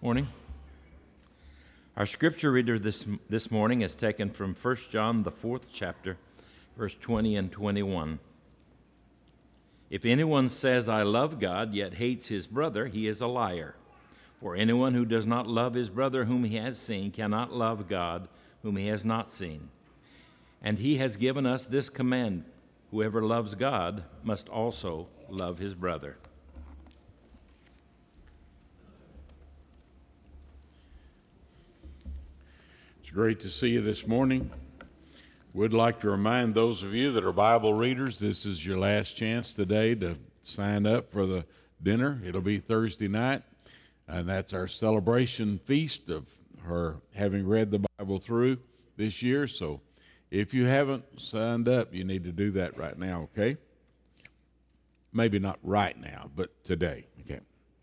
Morning. Our scripture reader this morning is taken from 1 John, the 4th chapter, verse 20 and 21. If anyone says, I love God, yet hates his brother, he is a liar. For anyone who does not love his brother whom he has seen cannot love God whom he has not seen. And he has given us this command, whoever loves God must also love his brother. Great to see you this morning. Would like to remind those of you that are Bible readers, this is your last chance today to sign up for the dinner. It'll be Thursday night, and that's our celebration feast of her having read the Bible through this year. So if you haven't signed up, you need to do that right now, okay? Maybe not right now, but today, okay?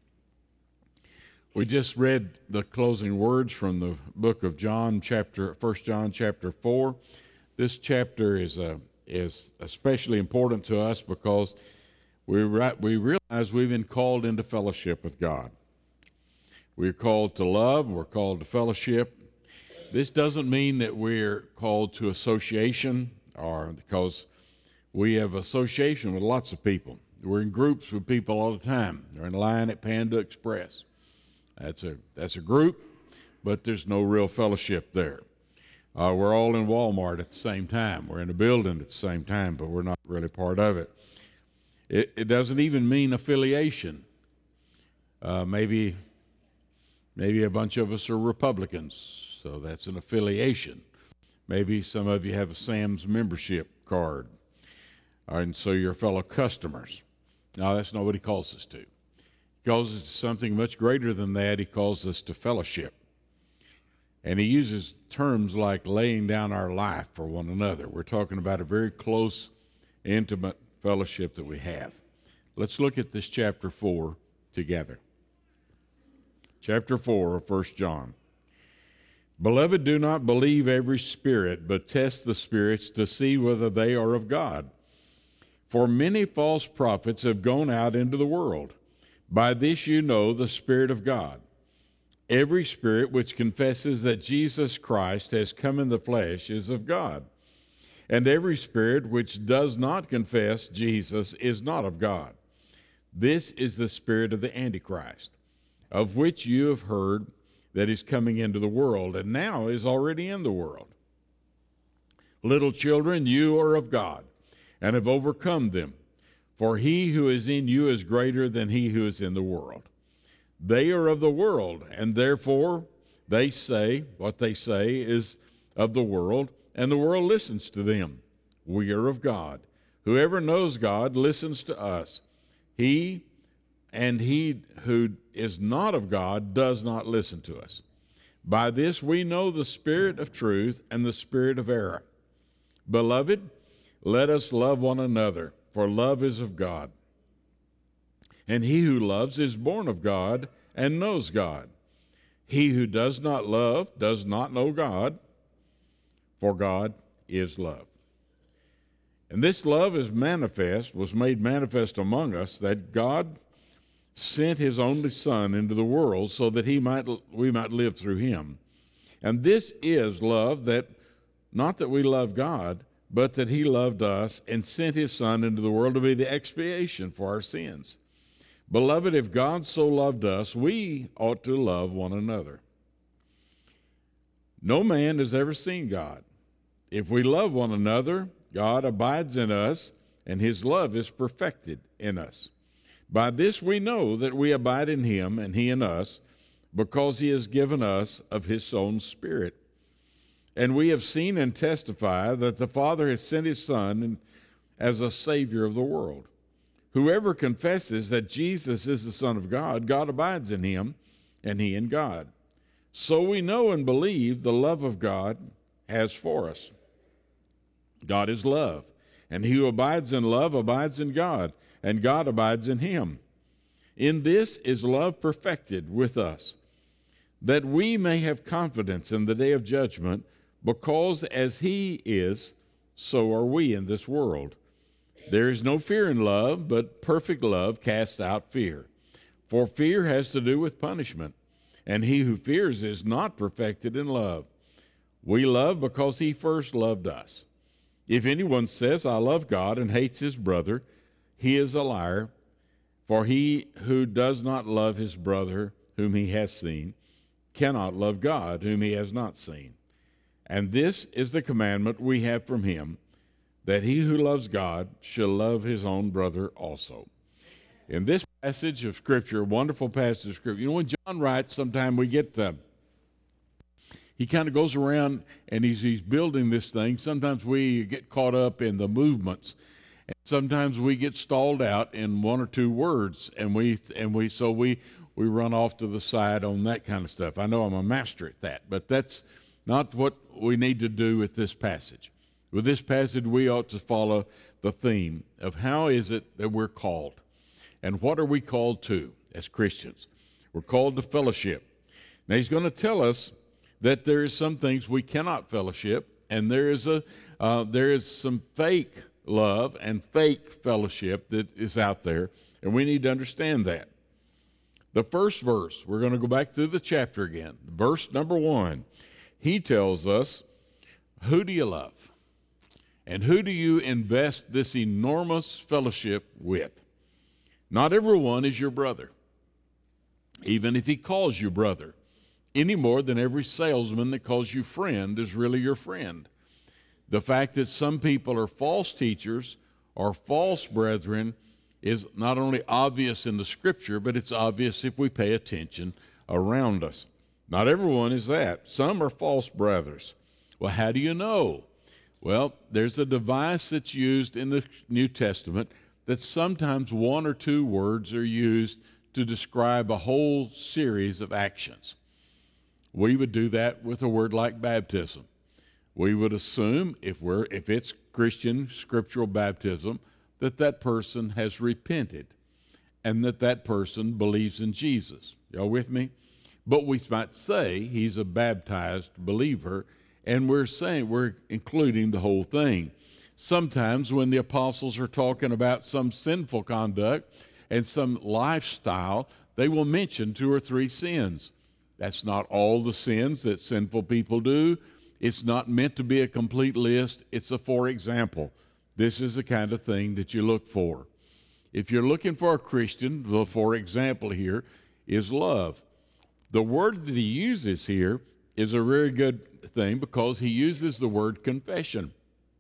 We just read the closing words from the book of John, 1 John chapter 4. This chapter is especially important to us because we realize we've been called into fellowship with God. We're called to love, we're called to fellowship. This doesn't mean that we're called to association, or because we have association with lots of people. We're in groups with people all the time. They're in line at Panda Express. That's a group, but there's no real fellowship there. We're all in Walmart at the same time. We're in a building at the same time, but we're not really part of it. It doesn't even mean affiliation. Maybe a bunch of us are Republicans, so that's an affiliation. Maybe some of you have a Sam's membership card, and so you're fellow customers. No, that's not what he calls us to. He calls us to something much greater than that. He calls us to fellowship. And he uses terms like laying down our life for one another. We're talking about a very close, intimate fellowship that we have. Let's look at this chapter 4 together. Chapter 4 of 1 John. Beloved, do not believe every spirit, but test the spirits to see whether they are of God. For many false prophets have gone out into the world. By this you know the Spirit of God. Every spirit which confesses that Jesus Christ has come in the flesh is of God. And every spirit which does not confess Jesus is not of God. This is the spirit of the Antichrist, of which you have heard that is coming into the world, and now is already in the world. Little children, you are of God, and have overcome them. For he who is in you is greater than he who is in the world. They are of the world, and therefore they say what they say is of the world, and the world listens to them. We are of God. Whoever knows God listens to us. He who is not of God does not listen to us. By this we know the spirit of truth and the spirit of error. Beloved, let us love one another. For love is of God. And he who loves is born of God and knows God. He who does not love does not know God, for God is love. And this love was made manifest among us, that God sent his only Son into the world so that we might live through him. And this is love, that not that we love God, but that he loved us and sent his Son into the world to be the expiation for our sins. Beloved, if God so loved us, we ought to love one another. No man has ever seen God. If we love one another, God abides in us, and his love is perfected in us. By this we know that we abide in him, and he in us, because he has given us of his own Spirit. And we have seen and testify that the Father has sent his Son as a Savior of the world. Whoever confesses that Jesus is the Son of God, God abides in him, and he in God. So we know and believe the love of God has for us. God is love, and he who abides in love abides in God, and God abides in him. In this is love perfected with us, that we may have confidence in the day of judgment, because as he is, so are we in this world. There is no fear in love, but perfect love casts out fear. For fear has to do with punishment, and he who fears is not perfected in love. We love because he first loved us. If anyone says, I love God, and hates his brother, he is a liar. For he who does not love his brother whom he has seen cannot love God whom he has not seen. And this is the commandment we have from him, that he who loves God shall love his own brother also. In this passage of Scripture, a wonderful passage of Scripture, you know, when John writes, sometimes we get he kind of goes around and he's building this thing. Sometimes we get caught up in the movements. And sometimes we get stalled out in one or two words, and we run off to the side on that kind of stuff. I know I'm a master at that, but that's not what we need to do with this passage. With this passage, we ought to follow the theme of how is it that we're called, and what are we called to as Christians? We're called to fellowship. Now, he's going to tell us that there is some things we cannot fellowship, and there is some fake love and fake fellowship that is out there, and we need to understand that. The first verse, we're going to go back through the chapter again. Verse number 1, he tells us, who do you love? And who do you invest this enormous fellowship with? Not everyone is your brother, even if he calls you brother, any more than every salesman that calls you friend is really your friend. The fact that some people are false teachers or false brethren is not only obvious in the Scripture, but it's obvious if we pay attention around us. Not everyone is that. Some are false brothers. Well, how do you know? Well, there's a device that's used in the New Testament that sometimes one or two words are used to describe a whole series of actions. We would do that with a word like baptism. We would assume if it's Christian scriptural baptism that person has repented and that person believes in Jesus. Y'all with me? But we might say he's a baptized believer, and we're including the whole thing. Sometimes when the apostles are talking about some sinful conduct and some lifestyle, they will mention 2 or 3 sins. That's not all the sins that sinful people do. It's not meant to be a complete list. It's a for example. This is the kind of thing that you look for. If you're looking for a Christian, the for example here is love. The word that he uses here is a very good thing because he uses the word confession.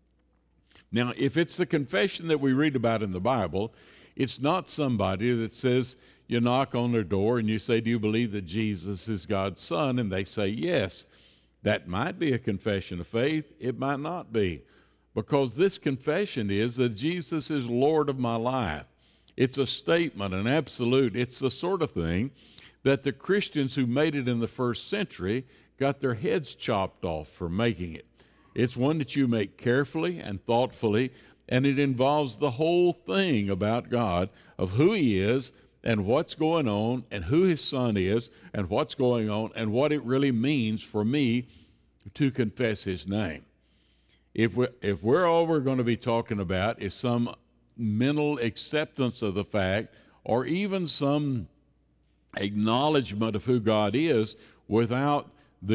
Now, if it's the confession that we read about in the Bible, it's not somebody that says, you knock on their door and you say, do you believe that Jesus is God's Son? And they say, yes. That might be a confession of faith. It might not be. Because this confession is that Jesus is Lord of my life. It's a statement, an absolute. It's the sort of thing that the Christians who made it in the first century got their heads chopped off for making it. It's one that you make carefully and thoughtfully, and it involves the whole thing about God, of who He is and what's going on and who His Son is and what's going on and what it really means for me to confess His name. If we're all we're going to be talking about is some mental acceptance of the fact or even some acknowledgement of who God is without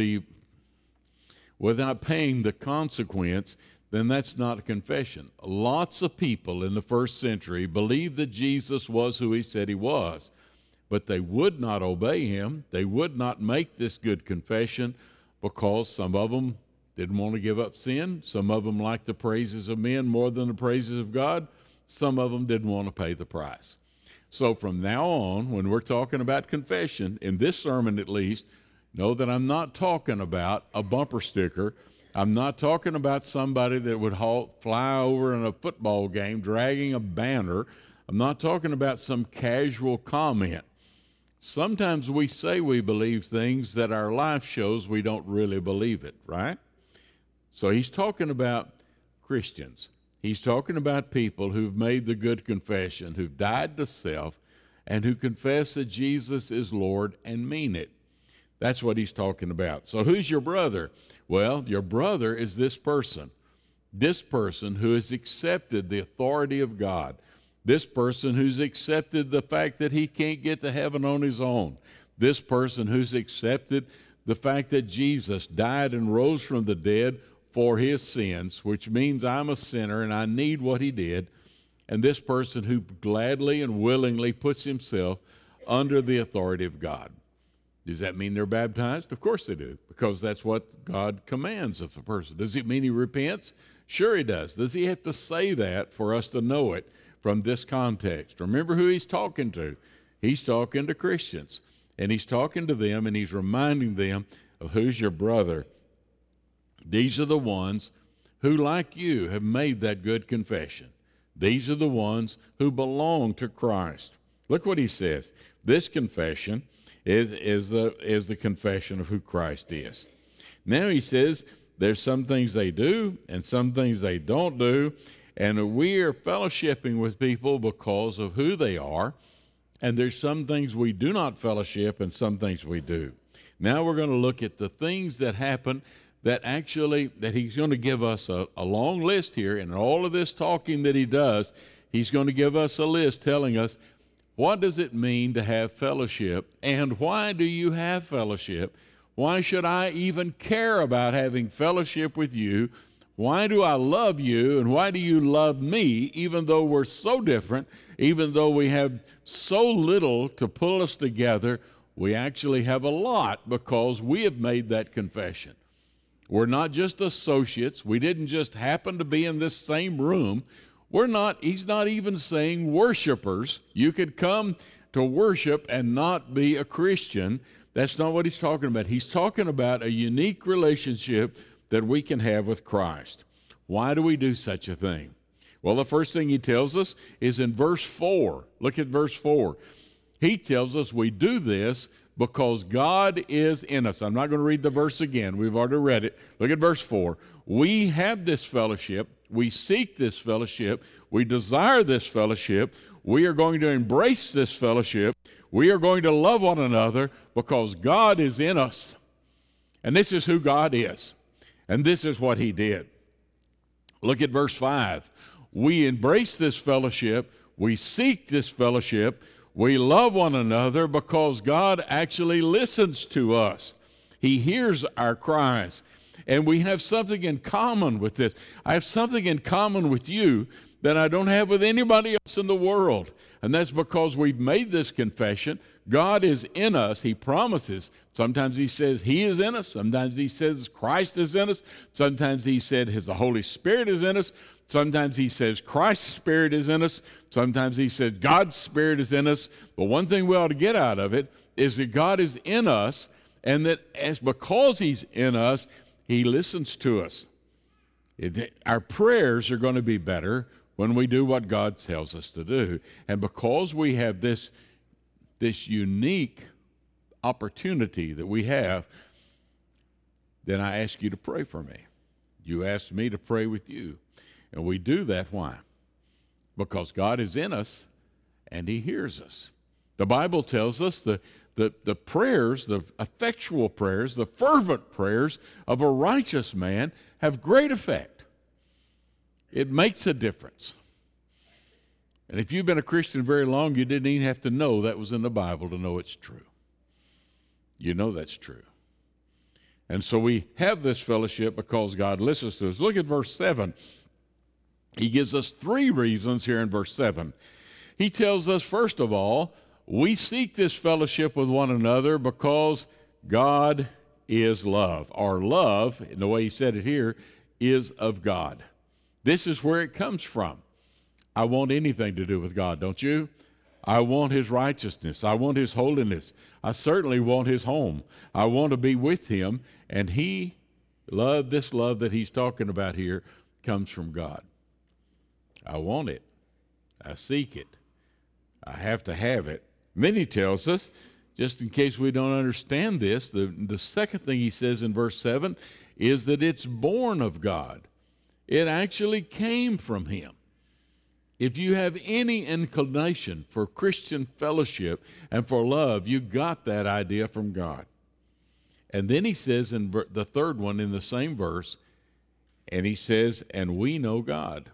paying the consequence, then that's not a confession. Lots of people in the first century believed that Jesus was who He said He was, but they would not obey Him. They would not make this good confession because some of them didn't want to give up sin. Some of them liked the praises of men more than the praises of God. Some of them didn't want to pay the price. So from now on, when we're talking about confession, in this sermon at least, know that I'm not talking about a bumper sticker. I'm not talking about somebody that would fly over in a football game dragging a banner. I'm not talking about some casual comment. Sometimes we say we believe things that our life shows we don't really believe it, right? So he's talking about Christians. He's talking about people who've made the good confession, who've died to self, and who confess that Jesus is Lord and mean it. That's what he's talking about. So who's your brother? Well, your brother is this person who has accepted the authority of God, this person who's accepted the fact that he can't get to heaven on his own, This person who's accepted the fact that Jesus died and rose from the dead for his sins, which means I'm a sinner and I need what he did. And this person who gladly and willingly puts himself under the authority of God. Does that mean they're baptized? Of course they do, because that's what God commands of a person. Does it mean he repents? Sure he does. Does he have to say that for us to know it from this context? Remember who he's talking to. He's talking to Christians, and he's talking to them, and he's reminding them of who's your brother. These are the ones who, like you, have made that good confession. These are the ones who belong to Christ. Look what he says. This confession is the confession of who Christ is. Now he says there's some things they do and some things they don't do, and we are fellowshipping with people because of who they are, and there's some things we do not fellowship and some things we do. Now we're going to look at the things that happen that he's going to give us a long list here, and all of this talking that he does, he's going to give us a list telling us, what does it mean to have fellowship, and why do you have fellowship? Why should I even care about having fellowship with you? Why do I love you, and why do you love me, even though we're so different, even though we have so little to pull us together? We actually have a lot because we have made that confession. We're not just associates. We didn't just happen to be in this same room. He's not even saying worshipers. You could come to worship and not be a Christian. That's not what he's talking about. He's talking about a unique relationship that we can have with Christ. Why do we do such a thing? Well, the first thing he tells us is in verse 4. Look at verse 4. He tells us we do this because God is in us. I'm not going to read the verse again. We've already read it. Look at verse 4. We have this fellowship. We seek this fellowship. We desire this fellowship. We are going to embrace this fellowship. We are going to love one another because God is in us. And this is who God is. And this is what he did. Look at verse 5. We embrace this fellowship. We seek this fellowship. We love one another because God actually listens to us. He hears our cries. And we have something in common with this. I have something in common with you that I don't have with anybody else in the world. And that's because we've made this confession. God is in us. He promises. Sometimes he says he is in us. Sometimes he says Christ is in us. Sometimes he said the Holy Spirit is in us. Sometimes he says Christ's Spirit is in us. Sometimes he says God's Spirit is in us. But one thing we ought to get out of it is that God is in us, and that because he's in us, he listens to us. Our prayers are going to be better when we do what God tells us to do. And because we have this unique opportunity that we have, then I ask you to pray for me. You asked me to pray with you. And we do that, why? Because God is in us and he hears us. The Bible tells us the prayers, the effectual prayers, the fervent prayers of a righteous man have great effect. It makes a difference. And if you've been a Christian very long, you didn't even have to know that was in the Bible to know it's true. You know that's true. And so we have this fellowship because God listens to us. Look at verse 7. He gives us 3 reasons here in verse 7. He tells us, first of all, we seek this fellowship with one another because God is love. Our love, in the way he said it here, is of God. This is where it comes from. I want anything to do with God, don't you? I want his righteousness. I want his holiness. I certainly want his home. I want to be with him. And this love that he's talking about here comes from God. I want it. I seek it. I have to have it. Then he tells us, just in case we don't understand this, the second thing he says in verse 7 is that it's born of God. It actually came from him. If you have any inclination for Christian fellowship and for love, you got that idea from God. And then he says in the third one in the same verse, and he says, and we know God.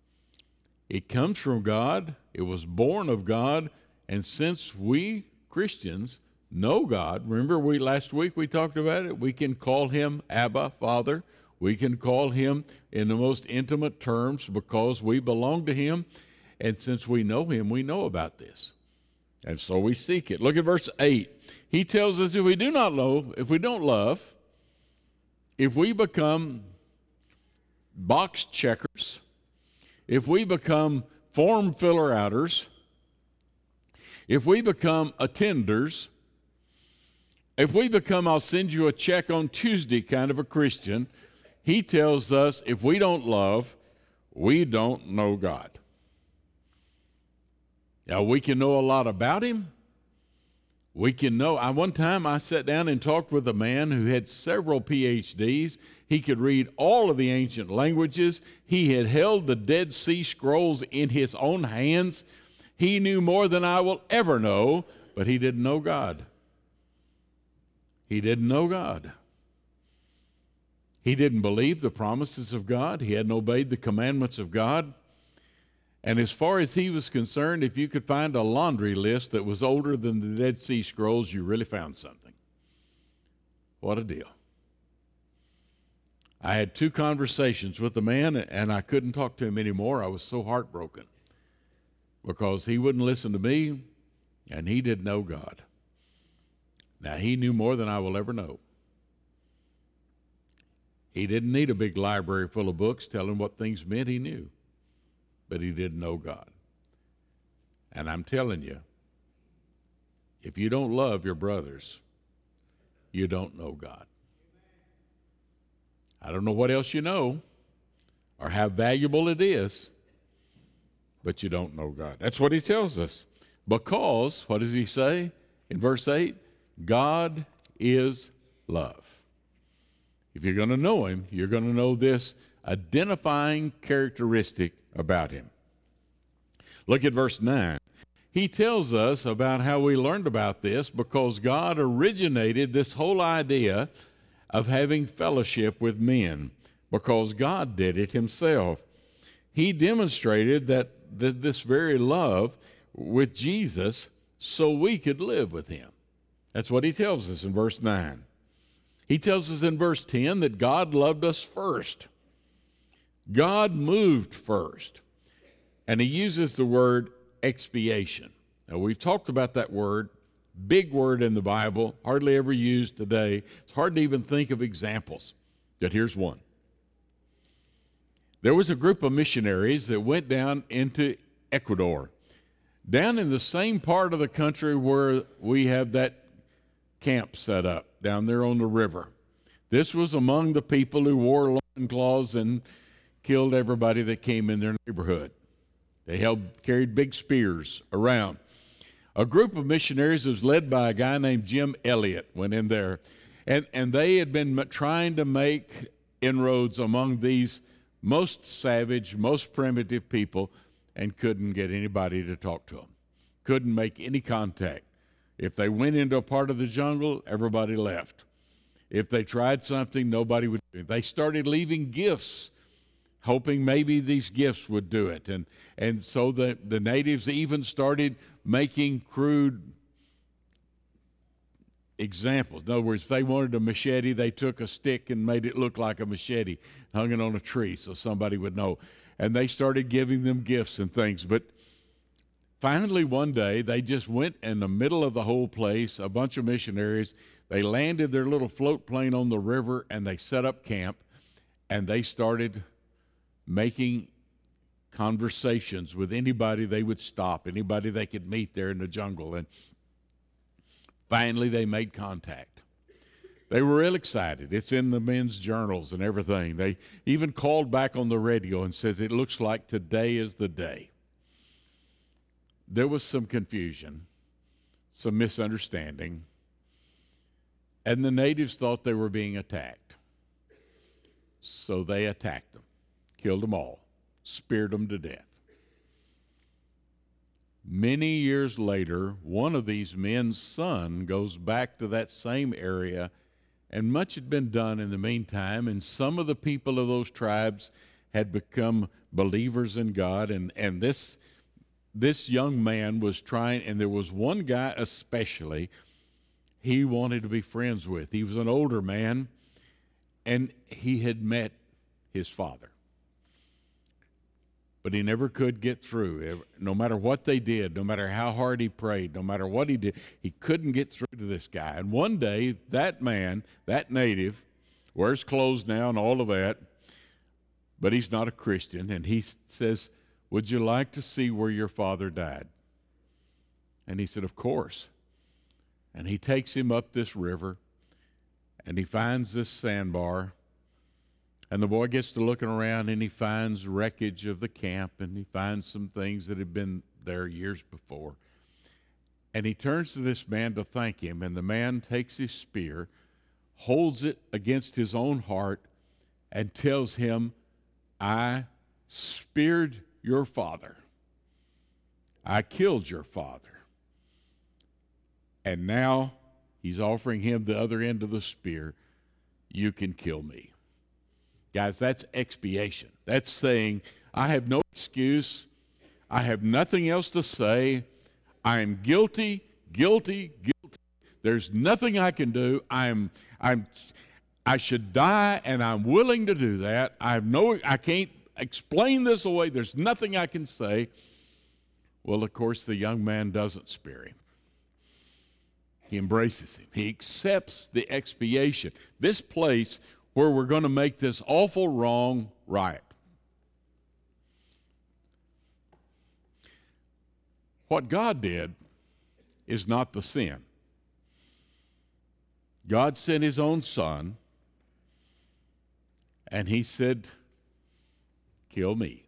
It comes from God. It was born of God. And since we Christians know God. Remember, last week we talked about it. We can call him Abba, Father. We can call him in the most intimate terms because we belong to him. And since we know him, we know about this. And so we seek it. Look at verse 8. He tells us if we don't love, if we become box checkers, if we become form filler outers, if we become attenders, if we become I'll send you a check on Tuesday kind of a Christian, he tells us if we don't love, we don't know God. Now, we can know a lot about him. We can know. One time I sat down and talked with a man who had several PhDs. He could read all of the ancient languages. He had held the Dead Sea Scrolls in his own hands. He knew more than I will ever know, but he didn't know God. He didn't know God. He didn't believe the promises of God. He hadn't obeyed the commandments of God. And as far as he was concerned, if you could find a laundry list that was older than the Dead Sea Scrolls, you really found something. What a deal. I had 2 conversations with the man, and I couldn't talk to him anymore. I was so heartbroken because he wouldn't listen to me, and he didn't know God. Now, he knew more than I will ever know. He didn't need a big library full of books telling what things meant. He knew. But he didn't know God. And I'm telling you, if you don't love your brothers, you don't know God. I don't know what else you know or how valuable it is, but you don't know God. That's what he tells us. Because, what does he say in verse 8? God is love. If you're going to know him, you're going to know this identifying characteristic about him. Look at verse 9. He tells us about how we learned about this because God originated this whole idea of having fellowship with men because God did it himself. He demonstrated that this very love with Jesus so we could live with him. That's what he tells us in verse 9. He tells us in verse 10 that God loved us first. God moved first. And he uses the word expiation. Now, we've talked about that word, big word in the Bible, hardly ever used today. It's hard to even think of examples, but here's one. There was a group of missionaries that went down into Ecuador, down in the same part of the country where we have that camp set up, down there on the river. This was among the people who wore loincloths and killed everybody that came in their neighborhood. They carried big spears around. A group of missionaries was led by a guy named Jim Elliot went in there, and they had been trying to make inroads among these most savage, most primitive people and couldn't get anybody to talk to them, couldn't make any contact. If they went into a part of the jungle, everybody left. If they tried something, nobody would do it. They started leaving gifts, hoping maybe these gifts would do it. And so the natives even started making crude examples. In other words, if they wanted a machete, they took a stick and made it look like a machete, hung it on a tree so somebody would know. And they started giving them gifts and things. But finally, one day, they just went in the middle of the whole place, a bunch of missionaries. They landed their little float plane on the river, and they set up camp, and they started making conversations with anybody they would stop, anybody they could meet there in the jungle. And finally, they made contact. They were real excited. It's in the men's journals and everything. They even called back on the radio and said, it looks like today is the day. There was some confusion, some misunderstanding, and the natives thought they were being attacked. So they attacked them, killed them all, speared them to death. Many years later, one of these men's son goes back to that same area, and much had been done in the meantime, and some of the people of those tribes had become believers in God, and this young man was trying, and there was one guy especially he wanted to be friends with. He was an older man, and he had met his father. But he never could get through. No matter what they did, no matter how hard he prayed, no matter what he did, he couldn't get through to this guy. And one day, that man, that native, wears clothes now and all of that, but he's not a Christian, and he says, "Would you like to see where your father died?" And he said, "Of course." And he takes him up this river, and he finds this sandbar. And the boy gets to looking around, and he finds wreckage of the camp, and he finds some things that had been there years before. And he turns to this man to thank him, and the man takes his spear, holds it against his own heart, and tells him, "I speared your father. I killed your father." And now he's offering him the other end of the spear. "You can kill me." Guys, that's expiation. That's saying, I have no excuse. I have nothing else to say. I am guilty, guilty, guilty. There's nothing I can do. I should die, and I'm willing to do that. I can't explain this away. There's nothing I can say. Well, of course, the young man doesn't spare him. He embraces him. He accepts the expiation. This place where we're going to make this awful wrong right. What God did is not the sin. God sent his own son, and he said, "Kill me."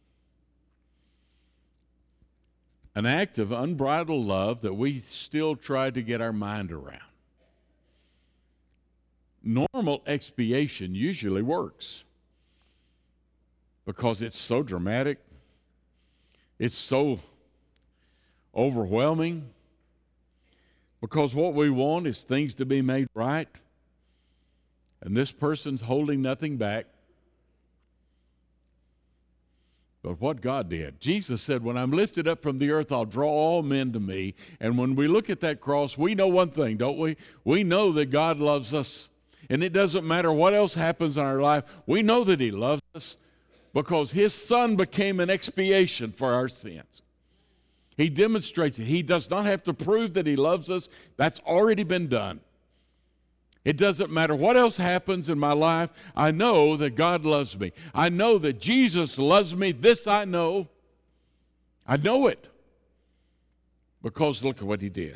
An act of unbridled love that we still try to get our mind around. Normal expiation usually works because it's so dramatic, it's so overwhelming, because what we want is things to be made right, and this person's holding nothing back. But what God did, Jesus said, "When I'm lifted up from the earth, I'll draw all men to me." And when we look at that cross, we know one thing, don't we? We know that God loves us. And it doesn't matter what else happens in our life. We know that he loves us because his son became an expiation for our sins. He demonstrates it. He does not have to prove that he loves us. That's already been done. It doesn't matter what else happens in my life. I know that God loves me. I know that Jesus loves me. This I know. I know it because look at what he did.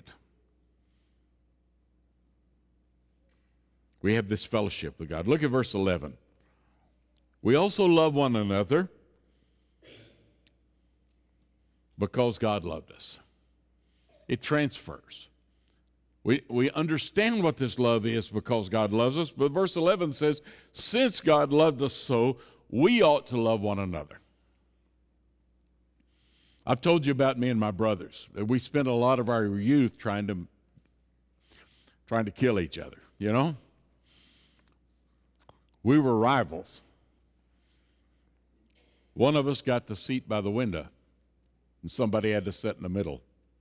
We have this fellowship with God. Look at verse 11. "We also love one another because God loved us." It transfers. We understand what this love is because God loves us, but verse 11 says, "Since God loved us so, we ought to love one another." I've told you about me and my brothers. We spent a lot of our youth trying to kill each other, you know? We were rivals. One of us got the seat by the window, and somebody had to sit in the middle.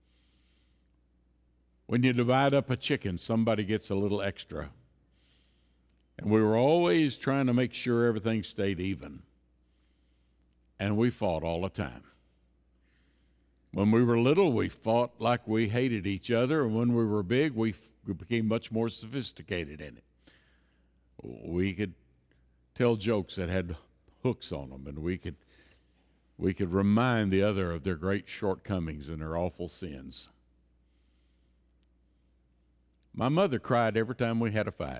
When you divide up a chicken, somebody gets a little extra. And we were always trying to make sure everything stayed even. And we fought all the time. When we were little, we fought like we hated each other, and when we were big, we became much more sophisticated in it. We could tell jokes that had hooks on them, and we could remind the other of their great shortcomings and their awful sins. My mother cried every time we had a fight.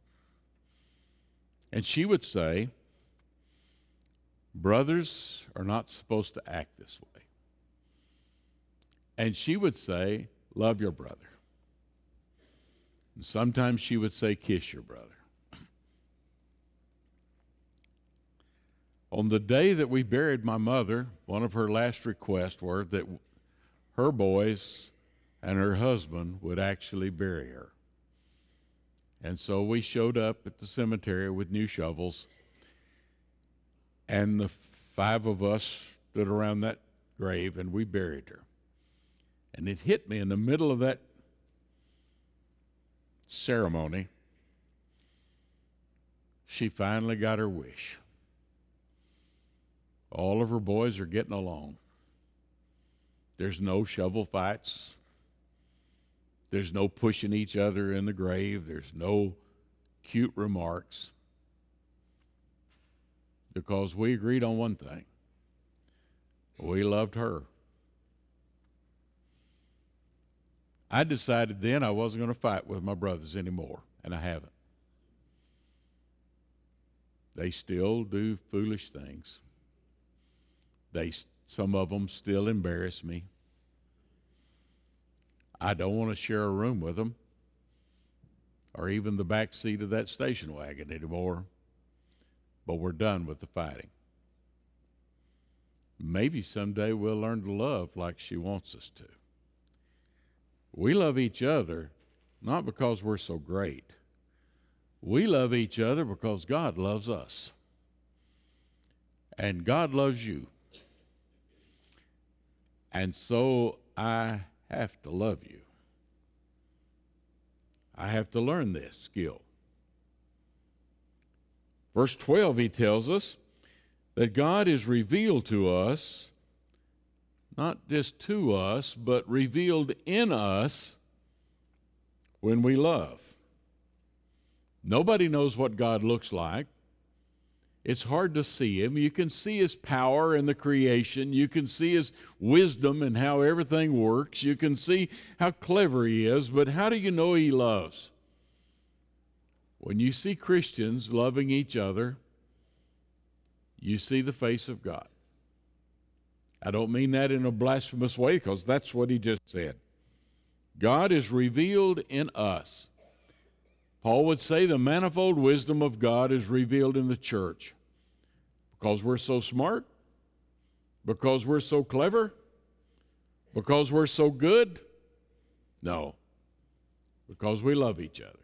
And she would say, "Brothers are not supposed to act this way." And she would say, "Love your brother." And sometimes she would say, "Kiss your brother." On the day that we buried my mother, one of her last requests were that her boys and her husband would actually bury her. And so we showed up at the cemetery with new shovels, and the 5 of us stood around that grave, and we buried her. And it hit me in the middle of that ceremony, she finally got her wish. All of her boys are getting along. There's no shovel fights. There's no pushing each other in the grave. There's no cute remarks. Because we agreed on one thing. We loved her. I decided then I wasn't going to fight with my brothers anymore, and I haven't. They still do foolish things. Some of them still embarrass me. I don't want to share a room with them or even the back seat of that station wagon anymore, but we're done with the fighting. Maybe someday we'll learn to love like she wants us to. We love each other not because we're so great. We love each other because God loves us. And God loves you. And so I have to love you. I have to learn this skill. Verse 12, he tells us that God is revealed to us, not just to us, but revealed in us when we love. Nobody knows what God looks like. It's hard to see him. You can see his power in the creation. You can see his wisdom and how everything works. You can see how clever he is, but how do you know he loves? When you see Christians loving each other, you see the face of God. I don't mean that in a blasphemous way, because that's what he just said. God is revealed in us. Paul would say the manifold wisdom of God is revealed in the church. Because we're so smart? Because we're so clever? Because we're so good? No. Because we love each other.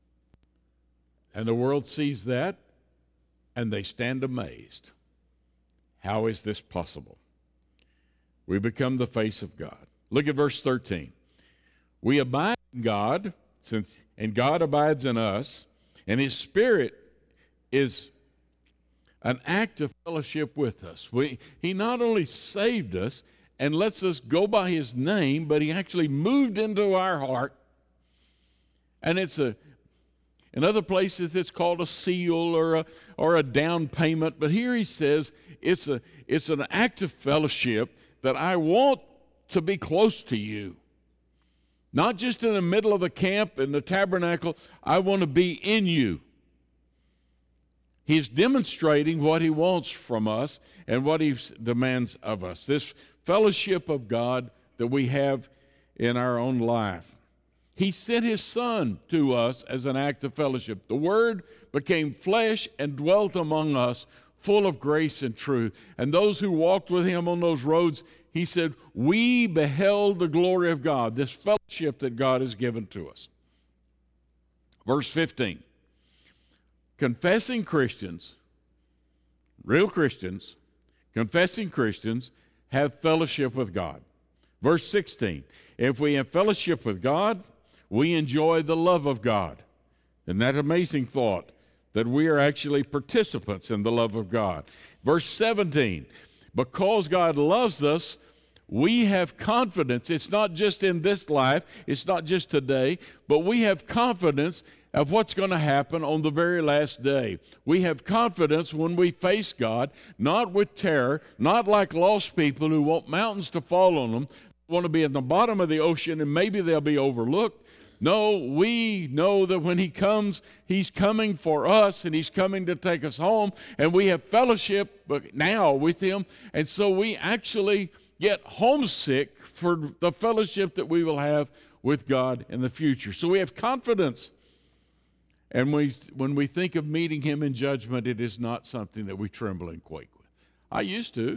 And the world sees that, and they stand amazed. How is this possible? We become the face of God. Look at verse 13. We abide in God, and God abides in us, and his Spirit is an act of fellowship with us. He not only saved us and lets us go by his name, but he actually moved into our heart. And in other places it's called a seal or a down payment, but here he says it's an act of fellowship that I want to be close to you. Not just in the middle of the camp in the tabernacle, I want to be in you. He's demonstrating what he wants from us and what he demands of us. This fellowship of God that we have in our own life. He sent his Son to us as an act of fellowship. The Word became flesh and dwelt among us, full of grace and truth. And those who walked with him on those roads, he said, we beheld the glory of God, this fellowship that God has given to us. Verse 15. Confessing Christians, real Christians, confessing Christians have fellowship with God. Verse 16. If we have fellowship with God, we enjoy the love of God. Isn't that amazing thought? That we are actually participants in the love of God. Verse 17, because God loves us, we have confidence. It's not just in this life, it's not just today, but we have confidence of what's going to happen on the very last day. We have confidence when we face God, not with terror, not like lost people who want mountains to fall on them, want to be at the bottom of the ocean and maybe they'll be overlooked. No, we know that when he comes, he's coming for us and he's coming to take us home, and we have fellowship now with him, and so we actually get homesick for the fellowship that we will have with God in the future. So we have confidence, and when we think of meeting him in judgment, it is not something that we tremble and quake with. I used to.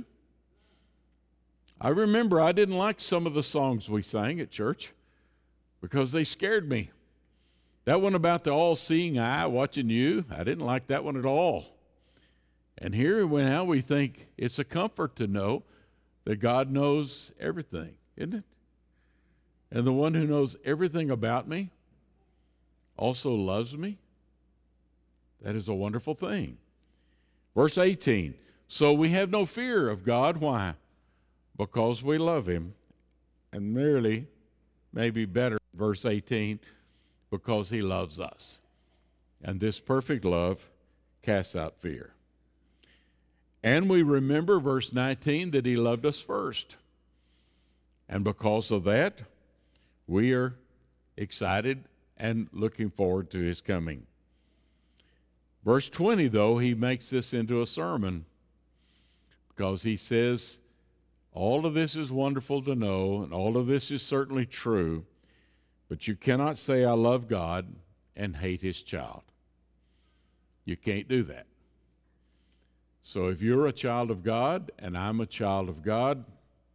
I remember I didn't like some of the songs we sang at church, because they scared me. That one about the all-seeing eye watching you, I didn't like that one at all. And here now we think it's a comfort to know that God knows everything, isn't it? And the one who knows everything about me, also loves me? That is a wonderful thing. Verse 18, so we have no fear of God. Why? Because we love him. And merely, maybe better, verse 18, because he loves us. And this perfect love casts out fear. And we remember, verse 19, that he loved us first. And because of that, we are excited and looking forward to his coming. Verse 20, though, he makes this into a sermon because he says, all of this is wonderful to know, and all of this is certainly true, but you cannot say I love God and hate his child. You can't do that. So if you're a child of God and I'm a child of God,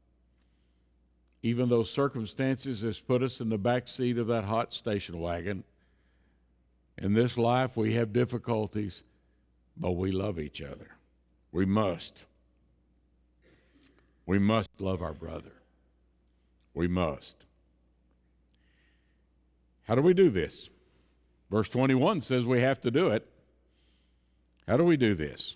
even though circumstances has put us in the back seat of that hot station wagon, in this life we have difficulties, but we love each other. We must. We must love our brother. We must. How do we do this? Verse 21 says we have to do it. How do we do this?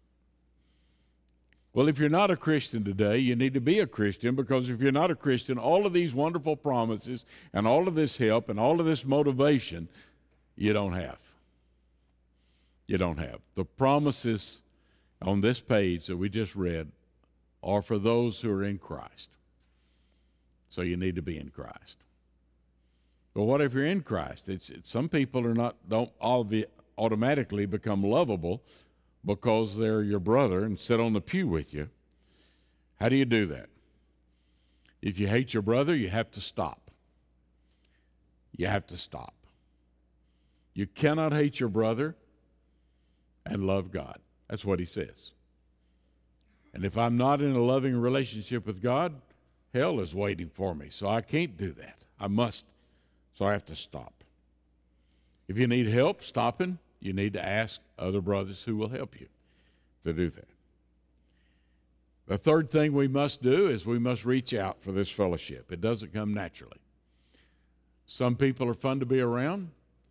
Well, if you're not a Christian today, you need to be a Christian, because if you're not a Christian, all of these wonderful promises and all of this help and all of this motivation, you don't have. You don't have. The promises on this page that we just read are for those who are in Christ. So you need to be in Christ. But what if you're in Christ? Some people don't automatically become lovable because they're your brother and sit on the pew with you. How do you do that? If you hate your brother, you have to stop. You have to stop. You cannot hate your brother and love God. That's what he says. And if I'm not in a loving relationship with God, hell is waiting for me. So I can't do that. I must. So I have to stop. If you need help stopping, you need to ask other brothers who will help you to do that. The third thing we must do is we must reach out for this fellowship. It doesn't come naturally. Some people are fun to be around,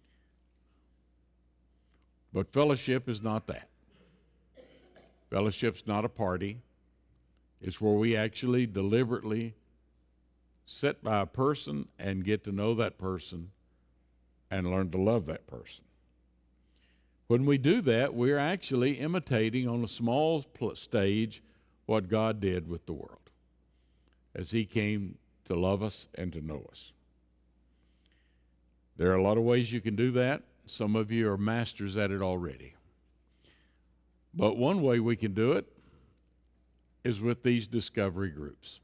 but fellowship is not that. Fellowship's not a party. It's where we actually deliberately sit by a person and get to know that person and learn to love that person. When we do that, we're actually imitating on a small stage what God did with the world as he came to love us and to know us. There are a lot of ways you can do that. Some of you are masters at it already. But one way we can do it is with these discovery groups,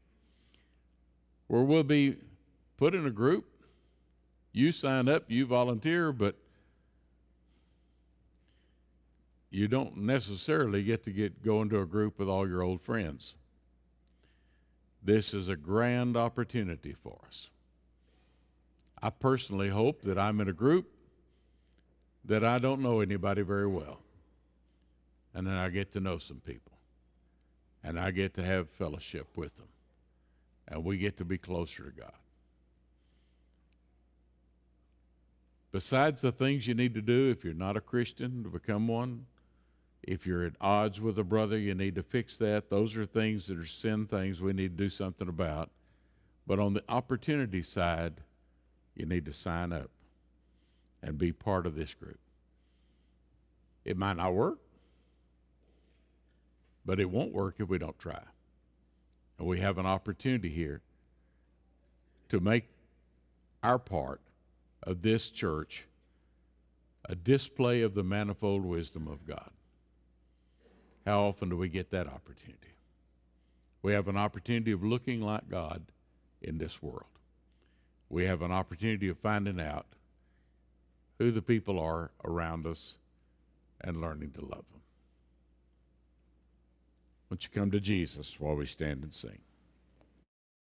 where we'll be put in a group. You sign up, you volunteer, but you don't necessarily get to go into a group with all your old friends. This is a grand opportunity for us. I personally hope that I'm in a group that I don't know anybody very well. And then I get to know some people. And I get to have fellowship with them. And we get to be closer to God. Besides the things you need to do if you're not a Christian to become one, if you're at odds with a brother, you need to fix that. Those are things that are sin things we need to do something about. But on the opportunity side, you need to sign up and be part of this group. It might not work, but it won't work if we don't try. And we have an opportunity here to make our part of this church a display of the manifold wisdom of God. How often do we get that opportunity? We have an opportunity of looking like God in this world. We have an opportunity of finding out who the people are around us and learning to love them. Won't you come to Jesus while we stand and sing?